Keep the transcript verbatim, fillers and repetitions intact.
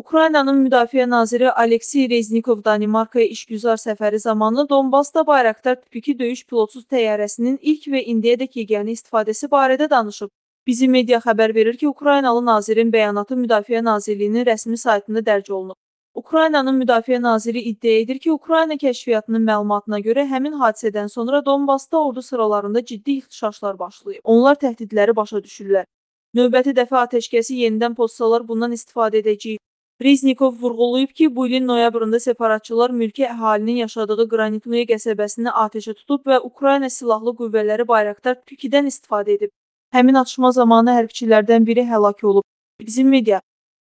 Ukraynanın Müdafiə naziri Aleksey Reznikov Danimarkaya işgüzar səfəri zamanı Donbasda Bayraktar tipi iki döyüş pilotsuz təyyarəsinin ilk və indiyədək yeganə istifadəsi barədə danışıb. Bizim media xəbər verir ki, Ukraynalı nazirin bəyanatı Müdafiə Nazirliyinin rəsmi saytında dərc olunub. Ukraynanın Müdafiə naziri iddia edir ki, Ukrayna kəşfiyyatının məlumatına görə həmin hadisədən sonra Donbasda ordu sıralarında ciddi ixtişaşlar başlayıb. Onlar təhdidləri başa düşürlər. Növbəti dəfə atəşkəsi yenidən pozsalar bundan istifadə edəcəyik. Reznikov vurğulayıb ki, bu ilin noyabrında separatçılar mülki əhalinin yaşadığı Qranitnoye qəsəbəsini atəşə tutub və Ukrayna Silahlı Qüvvələri Bayraktar tipi ikidən istifadə edib. Həmin atışma zamanı hərbçilərdən biri həlak olub. Bizim media